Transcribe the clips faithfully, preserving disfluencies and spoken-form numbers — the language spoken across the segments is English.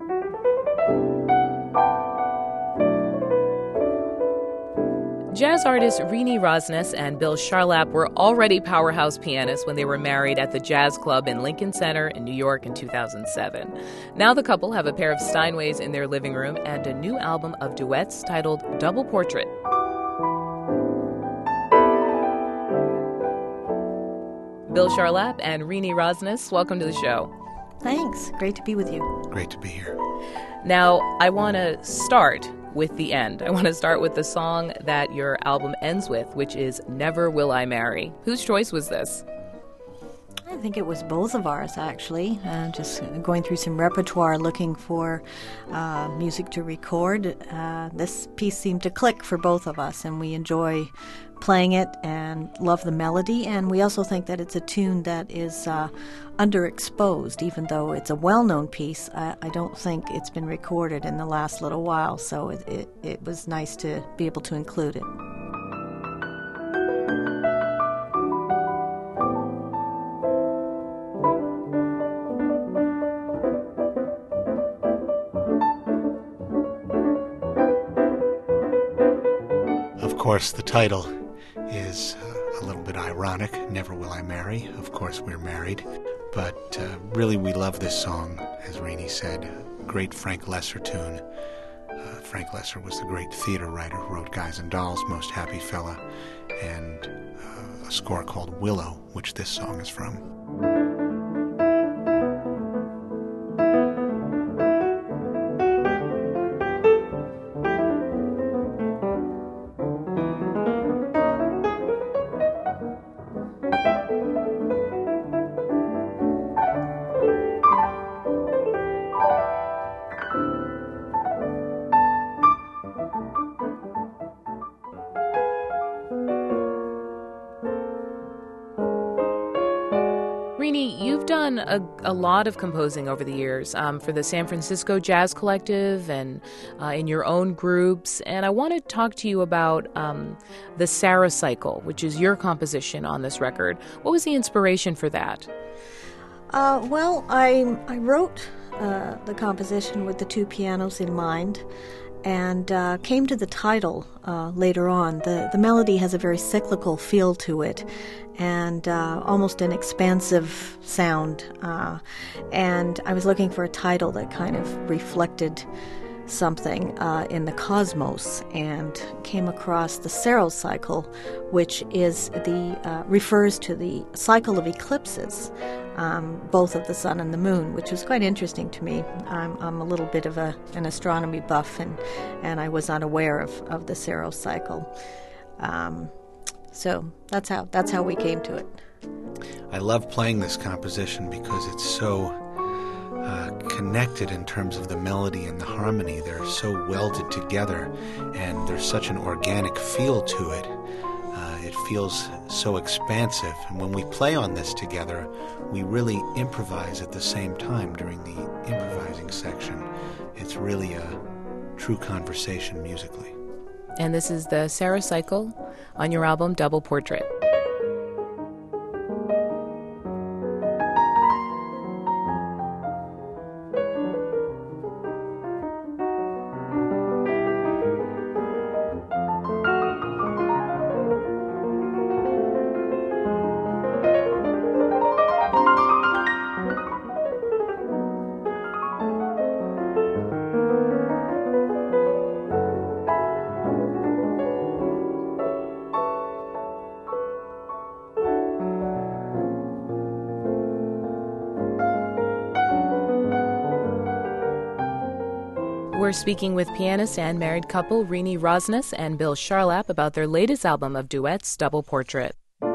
Jazz artists Renee Rosnes and Bill Charlap were already powerhouse pianists when they were married at the Jazz Club in Lincoln Center in New York in two thousand seven. Now the couple have a pair of Steinways in their living room and a new album of duets titled Double Portrait. Bill Charlap and Renee Rosnes, welcome to the show. Thanks. Great to be with you. Great to be here. Now, I want to start with the end. I want to start with the song that your album ends with, which is Never Will I Marry. Whose choice was this? I think it was both of ours, actually. Uh, just going through some repertoire, looking for uh, music to record. Uh, this piece seemed to click for both of us, and we enjoy playing it and love the melody. And we also think that it's a tune that is uh, underexposed, even though it's a well-known piece. I, I don't think it's been recorded in the last little while, so it, it, it was nice to be able to include it. Of course, the title is uh, a little bit ironic, Never Will I Marry. Of course, we're married. But uh, really, we love this song, as Renee said. A great Frank Loesser tune. Uh, Frank Loesser was the great theater writer who wrote Guys and Dolls, Most Happy Fella, and uh, a score called Willow, which this song is from. Renee, you've done a, a lot of composing over the years um, for the San Francisco Jazz Collective and uh, in your own groups. And I want to talk to you about um, the Sarah Cycle, which is your composition on this record. What was the inspiration for that? Uh, well, I, I wrote uh, the composition with the two pianos in mind, and uh, came to the title uh, later on. The, the melody has a very cyclical feel to it, and uh, almost an expansive sound. Uh, and I was looking for a title that kind of reflected something uh, in the cosmos, and came across the Saros cycle, which is the uh, refers to the cycle of eclipses, um, both of the sun and the moon, which was quite interesting to me. I'm, I'm a little bit of a, an astronomy buff, and, and I was unaware of, of the Saros cycle. Um, so that's how that's how we came to it. I love playing this composition because it's so Uh, connected in terms of the melody and the harmony. They're so welded together, and there's such an organic feel to it. Uh, it feels so expansive, and when we play on this together, we really improvise at the same time during the improvising section. It's really a true conversation musically. And this is the Sarah Cycle on your album Double Portrait. We're speaking with pianist and married couple Renee Rosnes and Bill Charlap about their latest album of duets, Double Portrait.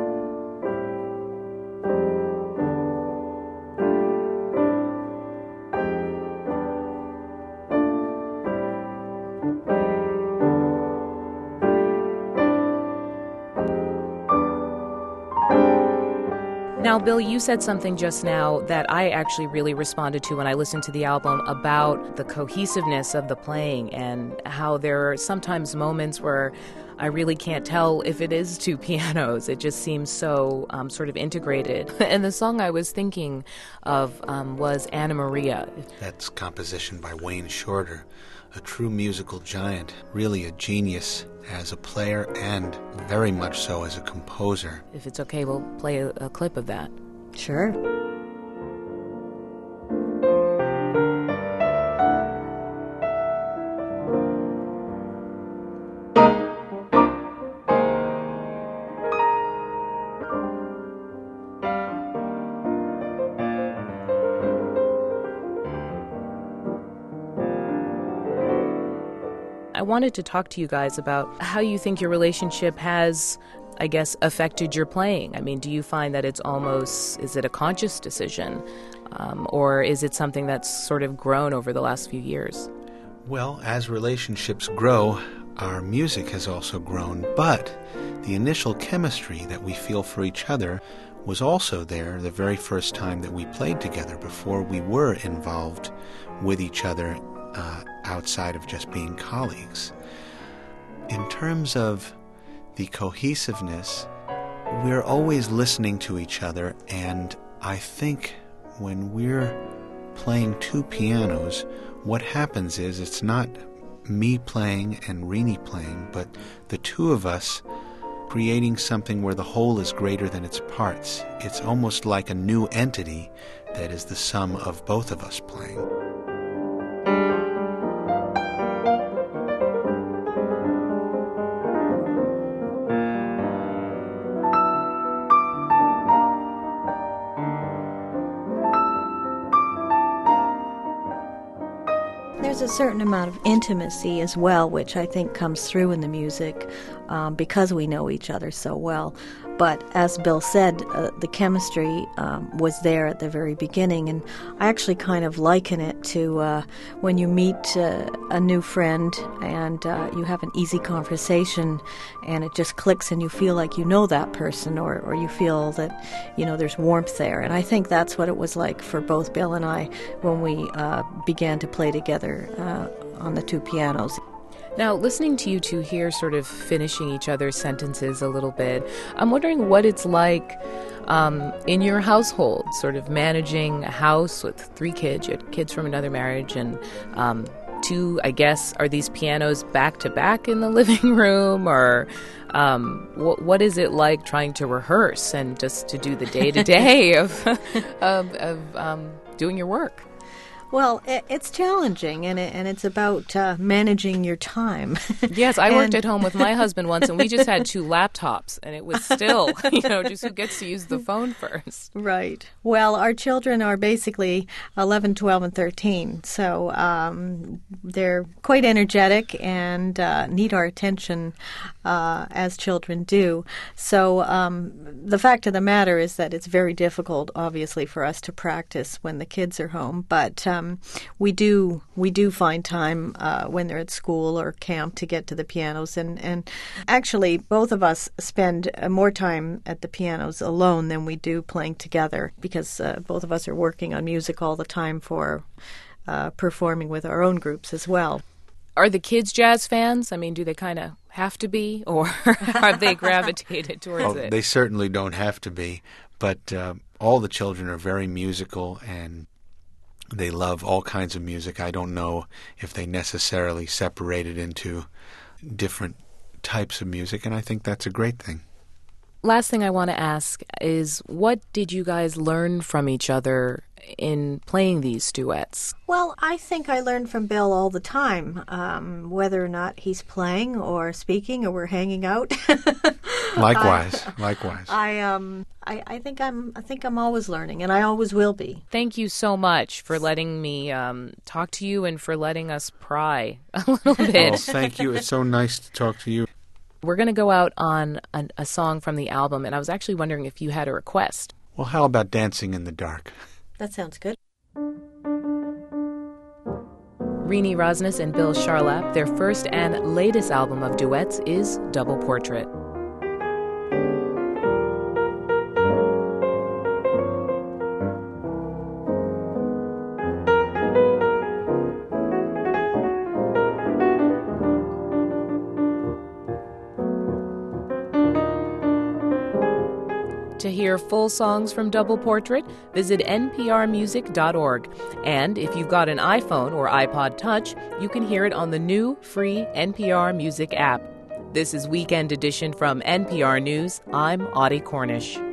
Now, Bill, you said something just now that I actually really responded to when I listened to the album about the cohesiveness of the playing and how there are sometimes moments where I really can't tell if it is two pianos. It just seems so um, sort of integrated. And the song I was thinking of um, was Anna Maria. That's composition by Wayne Shorter, a true musical giant, really a genius as a player and very much so as a composer. If it's okay, we'll play a, a clip of that. Sure. I wanted to talk to you guys about how you think your relationship has, I guess, affected your playing. I mean, do you find that it's almost, is it a conscious decision? Um, or is it something that's sort of grown over the last few years? Well, as relationships grow, our music has also grown, but the initial chemistry that we feel for each other was also there the very first time that we played together, before we were involved with each other uh, outside of just being colleagues. In terms of the cohesiveness, we're always listening to each other, and I think when we're playing two pianos, what happens is it's not me playing and Rini playing, but the two of us creating something where the whole is greater than its parts. It's almost like a new entity that is the sum of both of us playing. There's a certain amount of intimacy as well, which I think comes through in the music um, because we know each other so well. But as Bill said, uh, the chemistry um, was there at the very beginning, and I actually kind of liken it to uh, when you meet uh, a new friend and uh, you have an easy conversation and it just clicks and you feel like you know that person, or, or you feel that, you know, there's warmth there. And I think that's what it was like for both Bill and I when we uh, began to play together uh, on the two pianos. Now, listening to you two here sort of finishing each other's sentences a little bit, I'm wondering what it's like um, in your household, sort of managing a house with three kids. You had kids from another marriage, and um, two, I guess, are these pianos back-to-back in the living room? Or um, wh- what is it like trying to rehearse and just to do the day-to-day of, of, of um, doing your work? Well, it's challenging, and it, and it's about uh, managing your time. Yes, I and worked at home with my husband once, and we just had two laptops, and it was still, you know, just who gets to use the phone first. Right. Well, our children are basically eleven, twelve, and thirteen, so um, they're quite energetic and uh, need our attention uh, as children do. So um, the fact of the matter is that it's very difficult, obviously, for us to practice when the kids are home, but um, we do we do find time uh, when they're at school or camp to get to the pianos, and, and actually both of us spend uh, more time at the pianos alone than we do playing together, because uh, both of us are working on music all the time for uh, performing with our own groups as well. Are the kids jazz fans? I mean, do they kind of have to be, or have they gravitated towards Oh, it? they certainly don't have to be, but uh, all the children are very musical, and they love all kinds of music. I don't know if they necessarily separate it into different types of music, and I think that's a great thing. Last thing I want to ask is, what did you guys learn from each other in playing these duets? Well, I think I learn from Bill all the time, um, whether or not he's playing or speaking or we're hanging out. Likewise, I, likewise. I um, I, I think I'm, I think I'm always learning, and I always will be. Thank you so much for letting me um, talk to you and for letting us pry a little bit. Oh, thank you. It's so nice to talk to you. We're going to go out on a, a song from the album, and I was actually wondering if you had a request. Well, how about Dancing in the Dark? That sounds good. Rini Rosnes and Bill Charlap, their first and latest album of duets is Double Portrait. To hear full songs from Double Portrait, visit n p r music dot org. And if you've got an iPhone or iPod Touch, you can hear it on the new free N P R Music app. This is Weekend Edition from N P R News. I'm Audie Cornish.